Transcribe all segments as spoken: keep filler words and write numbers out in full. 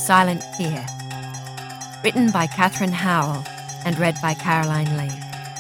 Silent Fear. Written by Catherine Howell and read by Caroline Lee.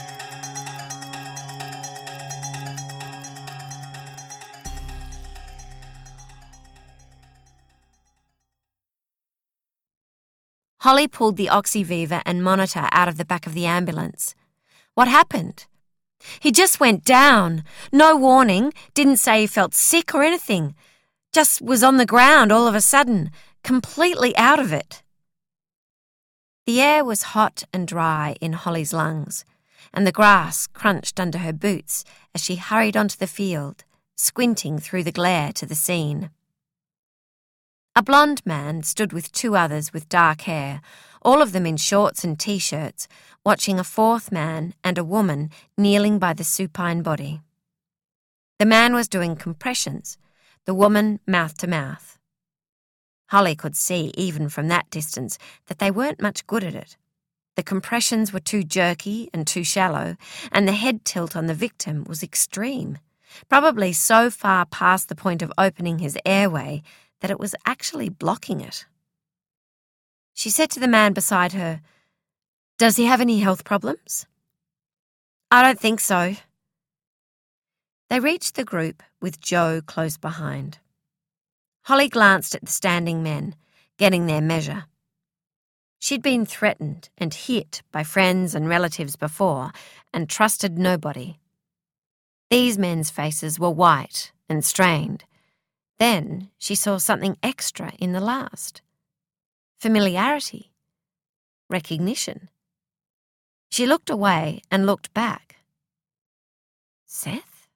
Holly pulled the Oxyviva and monitor out of the back of the ambulance. What happened? He just went down. No warning, didn't say he felt sick or anything. Just was on the ground all of a sudden, completely out of it. The air was hot and dry in Holly's lungs, and the grass crunched under her boots as she hurried onto the field, squinting through the glare to the scene. A blonde man stood with two others with dark hair, all of them in shorts and T-shirts, watching a fourth man and a woman kneeling by the supine body. The man was doing compressions, the woman mouth to mouth. Holly could see, even from that distance, that they weren't much good at it. The compressions were too jerky and too shallow, and the head tilt on the victim was extreme, probably so far past the point of opening his airway that it was actually blocking it. She said to the man beside her, "Does he have any health problems?" "I don't think so." They reached the group with Joe close behind. Holly glanced at the standing men, getting their measure. She'd been threatened and hit by friends and relatives before and trusted nobody. These men's faces were white and strained. Then she saw something extra in the last. Familiarity. Recognition. She looked away and looked back. Seth?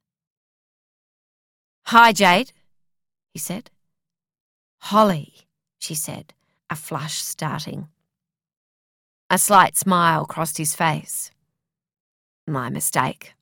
"Hi, Jade," he said. "Holly," she said, a flush starting. A slight smile crossed his face. "My mistake."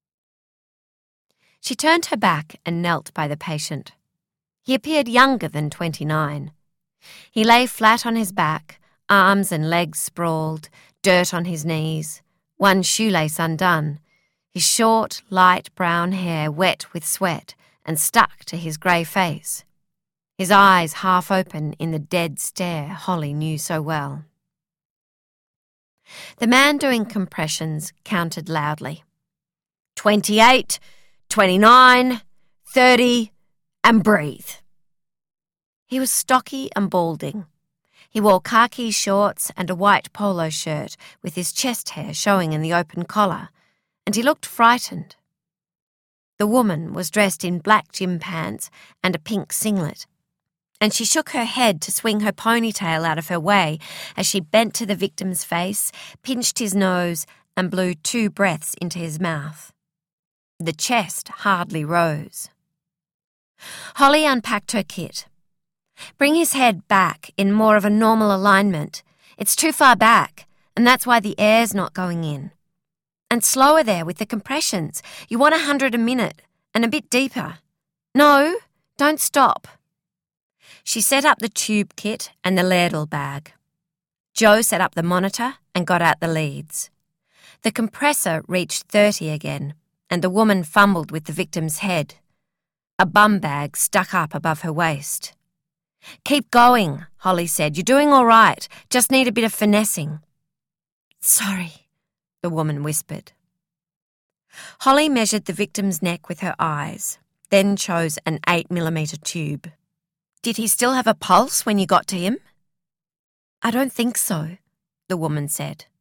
She turned her back and knelt by the patient. He appeared younger than twenty-nine. He lay flat on his back, arms and legs sprawled, dirt on his knees, one shoelace undone, his short, light brown hair wet with sweat and stuck to his grey face, his eyes half open in the dead stare Holly knew so well. The man doing compressions counted loudly. Twenty-eight, twenty-nine, thirty, and breathe. He was stocky and balding. He wore khaki shorts and a white polo shirt with his chest hair showing in the open collar, and he looked frightened. The woman was dressed in black gym pants and a pink singlet, and she shook her head to swing her ponytail out of her way as she bent to the victim's face, pinched his nose, and blew two breaths into his mouth. The chest hardly rose. Holly unpacked her kit. "Bring his head back in more of a normal alignment. It's too far back, and that's why the air's not going in. And slower there with the compressions. You want a hundred a minute, and a bit deeper. No, don't stop." She set up the tube kit and the ladle bag. Joe set up the monitor and got out the leads. The compressor reached thirty again, and the woman fumbled with the victim's head. A bum bag stuck up above her waist. "Keep going," Holly said. "You're doing all right. Just need a bit of finessing." "Sorry," the woman whispered. Holly measured the victim's neck with her eyes, then chose an eight millimetre tube. "Did he still have a pulse when you got to him?" "I don't think so," the woman said.